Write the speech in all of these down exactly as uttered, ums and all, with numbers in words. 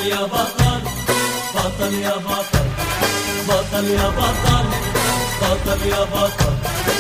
بطل يا بطل بطل يا بطل بطل يا بطل بطل يا بطل.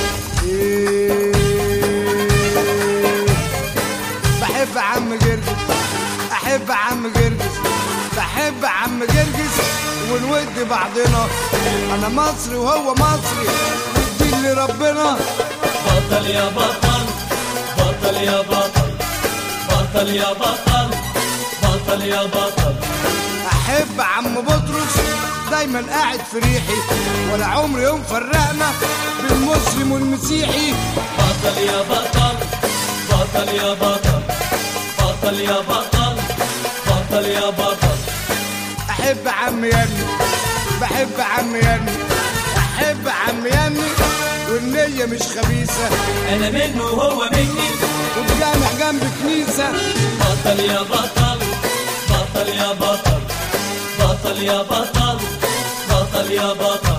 بحب عم جرجس، احب عم جرجس، بحب عم جرجس ونود بعضنا. انا مصري وهو مصري والدين لربنا. بطل يا بطل بطل يا بطل بطل يا بطل بطل يا بطل. احب عم بطرس دايما قاعد في ريحي، ولا عمر يوم فرقنا بالمسلم والمسيحي. بطل يا بطل بطل يا بطل بطل يا بطل بطل يا بطل. احب عم ياني، بحب عم ياني، احب عم ياني والنية مش خبيثة. انا منه وهو مني والجامع جنب كنيسة. بطل يا بطل بطل يا بطل بطل يا بطل بطل يا بطل.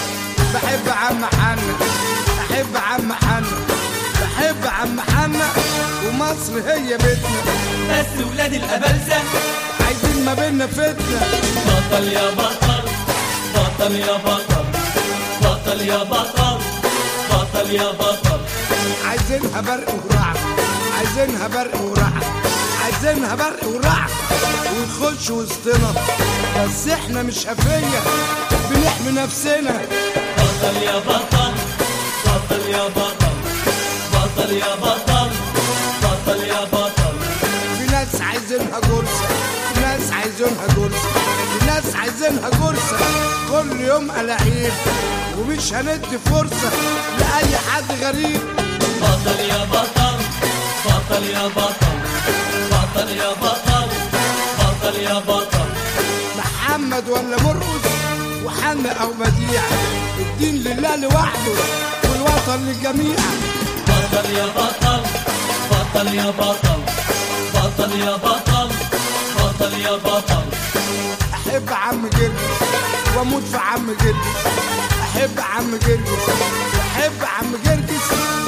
بحب عم حنا، احب عم حنا، بحب عم حنا ومصر هي بيتنا. بس ولاد الأبلسة عايزين ما بينا فتنة. بطل يا بطل بطل يا بطل بطل يا بطل بطل يا بطل. عايزينها برق ورعد، عايزينها برق ورعد، عايزينها برق ورعد ونخش وسطنا. بس احنا مش هفية بنحمي نفسنا. بطل يا بطل بطل يا بطل بطل يا بطل بطل يا بطل. في ناس عايزينها جرسة، في ناس عايزينها جرسة، في ناس عايزينها جرسة. كل يوم ألاعيب ومش هندي فرصة لأي حد غريب. بطل يا بطل بطل يا بطل بطل يا بطل بطل يا بطل. محمد ولا مرقص وحن أو بديع، الدين لله لوحده والوطن للجميع. بطل يا بطل بطل يا بطل بطل يا بطل بطل يا بطل. أحب عم جرجس وأموت في عم جرجس، أحب عم جرجس، أحب عم جرجس.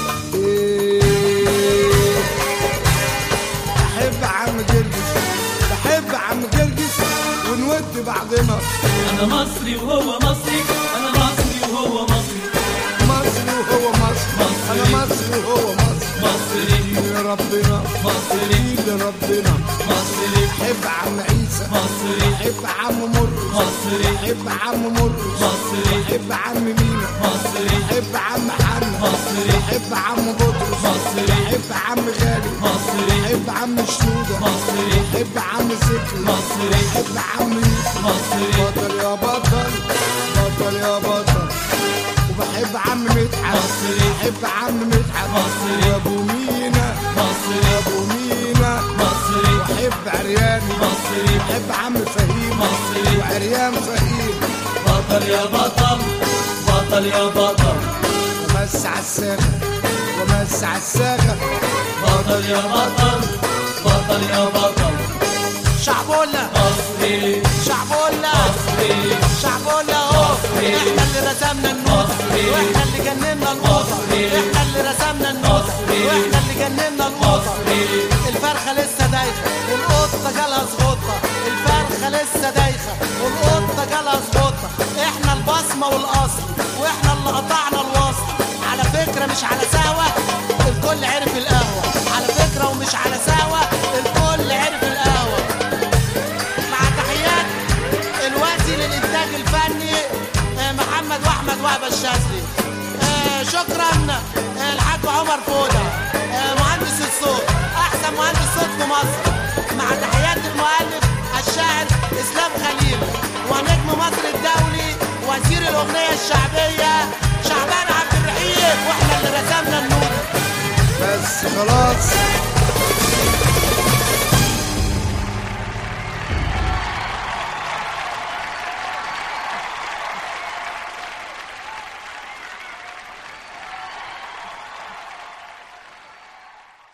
إيه. أحب عم جرجس، بحب عم جرجس ونود بعضنا. أنا مصري وهو مصري، أنا مصري وهو مصري، مصري وهو مصري، أنا مصري وهو مصري. مصري لربنا، مصري لربنا. مصري. أحب عم عيسى، مصري. أحب عم مرقص، مصري. أحب عم مرقص، مصري. أحب عم مينا، مصري. أحب عم حنا، مصري. أحب عم بطرس، مصري. أحب عم غالي، مصري. أحب عم شنودة، مصري. أحب عم سكري، مصري. أحب عم يوسف. مصري. بطل يا بطل بطل يا بطل. وبحب عم مدحت، مصري. أحب عم مدحت، مصري. وأبو مينا، مصري. أبو مينا. مصري. وأحب عرياني، مصري. أحب عم فهيم، مصري. وعريان فهيم. بطل يا بطل بطل يا بطل. ومس عالساخة، ومس عالساخة. بطل يا بطل بطل يا بطل. شعبولة مصري شعبولة مصري شعبولة اهو. مصري. احنا اللي رسمنا النوتة مصري. واحنا اللي جننا القوطة. مصري. احنا اللي رسمنا النوتة مصري. واحنا اللي جننا القوطة. مصري. الفرخة لسه دايخة والقطة جالها زغطة. الفرخة لسه دايخة والقطة جالها زغطة. احنا البصمة والاصل واحنا اللي قطعنا الوسط. على فكرة مش على سهوة الكل عرف القهوة. على فكرة ومش على سهوة الكل عرف القهوة. مع تحيات الوازي للإنتاج الفني آه، محمد وأحمد وهبة الشاذلي. آه، شكرا آه، الحاج عمر فودة آه، مهندس الصوت، أحسن مهندس صوت في مصر. مع تحيات المؤلف الشاعر إسلام خليل ونجم مصر الدولي وزير الأغنية الشعبية